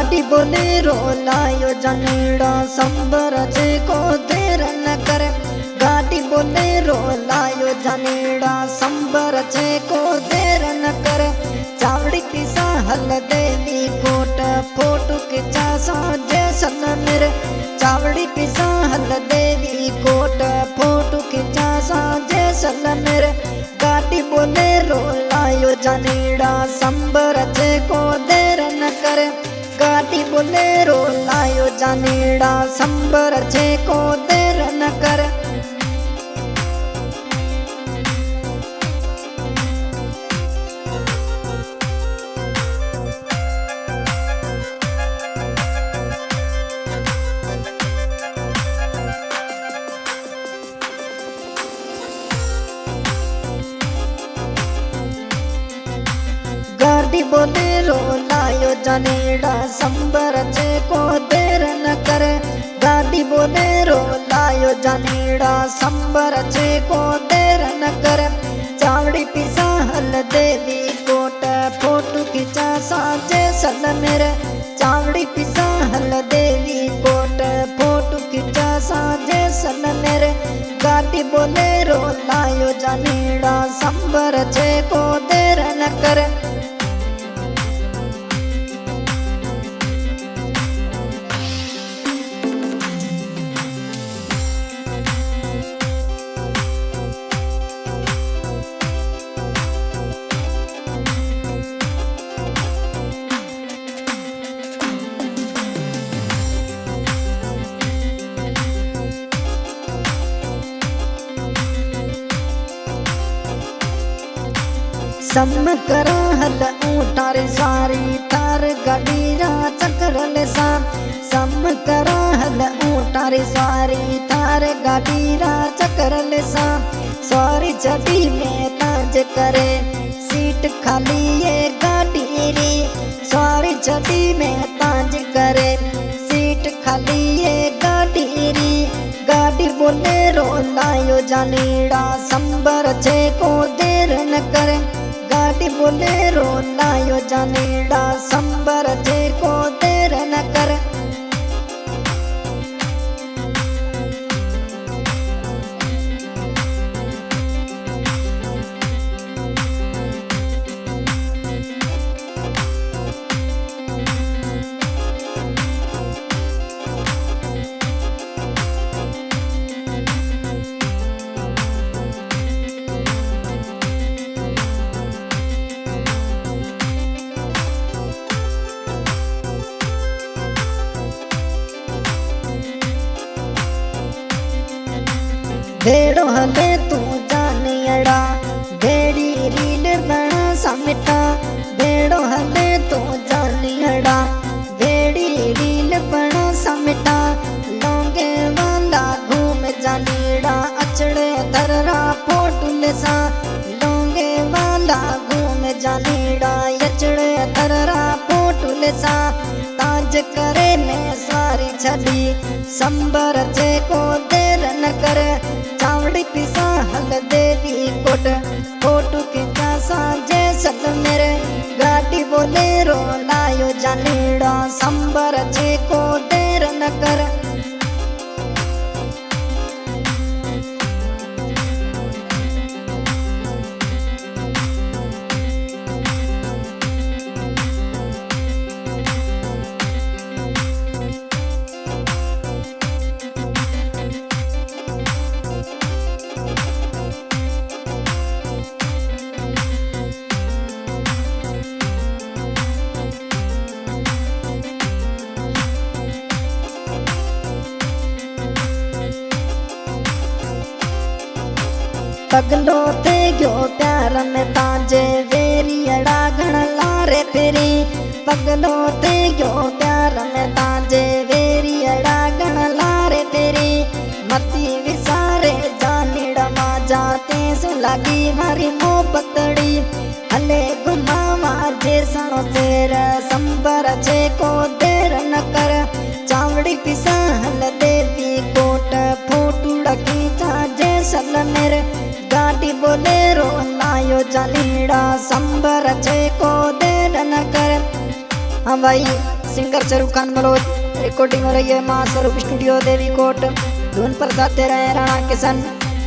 गाड़ी बोलेरो लायो जनेड़ा संबर जे को देर न करे। गाड़ी बोलेरो लायो जनेड़ा संबर जे को देर न करे। चावड़ी पिसा हल देवी कोट फोटो खिंचा साजे सन मेरे। चावड़ी पिसा हल देवी कोट फोटो खिंचा साजे सन मेरे। गाड़ी बोलेरो लायो जनेड़ा संबर जे को देर न करे। गाड़ी बोलेरो लायो जनेड़ा संबर जे को देर न करे। गाड़ी बोलेरो लायो जनेड़ा संबर जे को देर न करे। गाड़ी बोलेरो लायो जनेड़ा संबर जे को देर न करे। चावड़ी पिसा हल देवी कोट फोटो खिंचा साजे सन मेरे। चावड़ी पिसा हल देवी कोट फोटो खिंचा साजे सन मेरे। गाड़ी बोलेरो लायो जनेड़ा संबर जे को देर न करे। सम करा हल ऊटारे सारी तार गडीरा चक्र सा। सम करा हल ऊटारे सारी तार गडीरा चक्र सा। सॉरी चढ़ी में ताज करे सीट खाली ये गाड़ी री। सॉरी चढ़ी में ताज करे सीट खाली ये गाड़ी री। गाड़ी बोलेरो लायो जनेड़ा संबर जे को देर न करे। गाड़ी बोलेरो लायो जनेड़ा संबर जे को देर न करे। भेड़ो हले तू जानियड़ा भेड़ी रील बना समिटा। भेड़ो हले तू जानियड़ा भेड़ी रील बना समिटा। लोंगे वाला घूम जानियड़ा अचड़े धररा फोटो लेसा। लोंगे वाला घूम जानियड़ा अचड़े धररा फोटो लेसा। ताज करे में सारी छड़ी संबर जे को देर न करे। चावड़ी पिसा हल देवी कोट फोटो खिंचा साजे सन मेरे। गाड़ी बोलेरो लायो जनेड़ा संबर जे को देर न करे। पगलो थे गयो प्यार में ताजे वेरी अड़ा घण लारे फिरी। पगलो थे गयो प्यार में ताजे वेरी अड़ा घण लारे फिरी। मती विसारे जानिड़ा मा जाते से लगी मारी मोहब्बतड़ी। हले घुमावा जे सणो फेर संबर जे को देर न कर। चावड़ी पिसा हल देवी कोट फोटू खींचा जे सल मेरे। गाड़ी बोलेरो लायो जनेड़ा संबर जे को देर न कर। हाँ भाई, सिंगर शाहरुख खान मलोज, रिकॉर्डिंग हो रही है माँ स्वरूप स्टूडियो देवी कोट। धुन पर गाते रहे राणा किशन।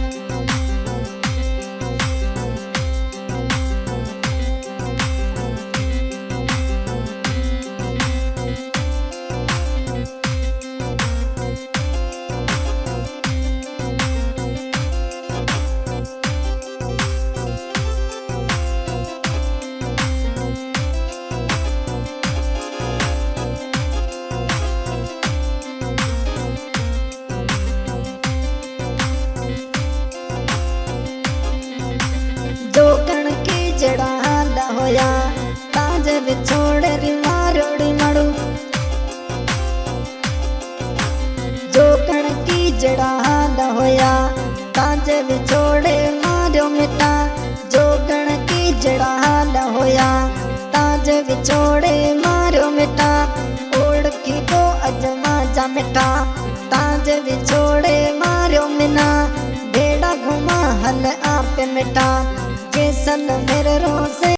जो कण की जड़ा हाल होया ताज विछोड़े री मारोड़ी मड़ू। जो कण की जड़ा हाल होया ताज विछोड़े मारो मिटा। जो कण की जड़ा हाल होया ताज विछोड़े मारो मिटा। ओढ़की को अजमा जा मिटा ताज विछोड़े मारो मिना। भेड़ा घुमा हल आप मिटा जैसन मेरे रो से।